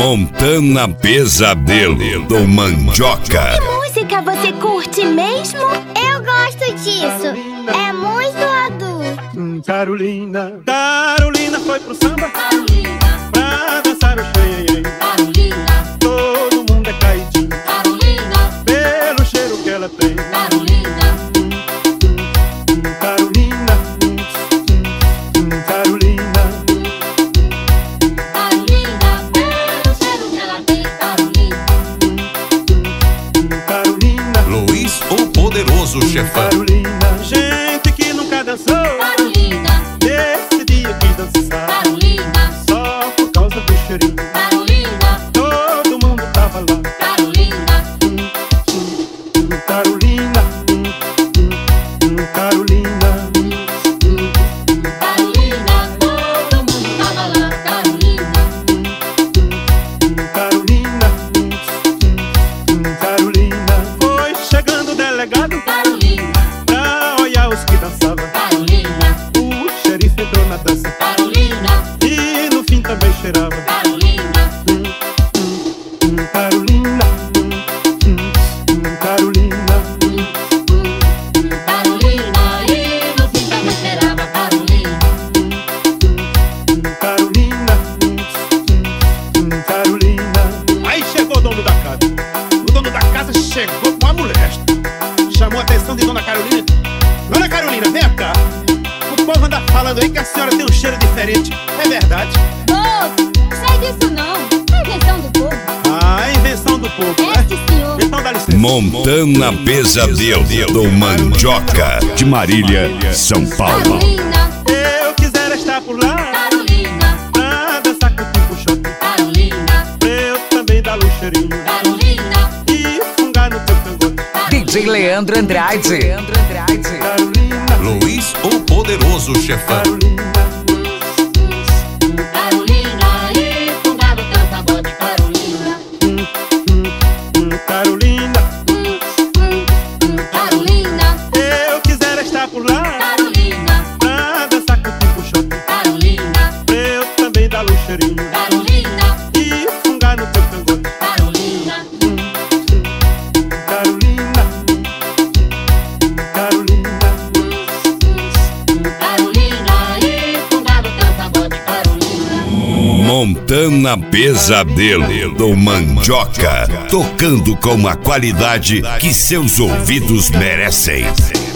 Montana Pesadelo do Mandioca. Que música você curte mesmo? Eu gosto disso. É muito adulto. Carolina foi pro samba. Carolina, pra dançar o xenhenhen. Carolina, Todo mundo é caidinho Carolina, pelo cheiro que ela tem. Carolina, Carolina, Carolina, Carolina, pelo cheiro que ela tem. Carolina, Carolina, Luiz, o poderoso chefão. Carolina. Gente que nunca dançou, Carolina, nesse dia quis dançar. Carolina, Só por causa do cheirinho. Carolina, Todo mundo tava lá. Carolina, Carolina, Carolina, Carolina, todo mundo tava lá. Carolina, Carolina, Carolina. Foi chegando o delegado Carolina, pra olhar os que dançavam. Carolina, O xerife entrou na dança Carolina, e no fim também cheirava. Carolina, Carolina, Carolina, Carolina, e no fim também cheirava. Carolina, Carolina, Carolina. Aí chegou o dono da casa. O dono da casa chegou com a molesta. Chamou a atenção de Dona Carolina. Dona Carolina, vem cá. O povo anda falando aí que a senhora tem um cheiro diferente. É verdade? Moço, sai disso não. É invenção do povo. Ah, invenção do povo, É, né? sim, senhor. Então dá licença. Montana Pesadelo do Mandioca. De Marília, São Paulo. Carolina, Eu quiser estar por lá Carolina, pra dançar com o tipo choque. Carolina, Pra eu também dar luxeirinho Carolina, e fungar no teu cangote. DJ Leandro Andrade. Carolina, Luiz, o poderoso chefão. Carolina, Carolina, e fungar no teu pagode. Carolina, Carolina. Carolina, Eu quiser estar por lá Carolina, pra dançar com o tipo choque. Carolina, Pra eu também dar luxeirinho Carolina, e fungar no teu cangote. Carolina, Carolina, Carolina, Carolina, e fungar no teu pagode. Carolina, Montana Pesadelo do Mandioca. Tocando com a qualidade que seus ouvidos merecem.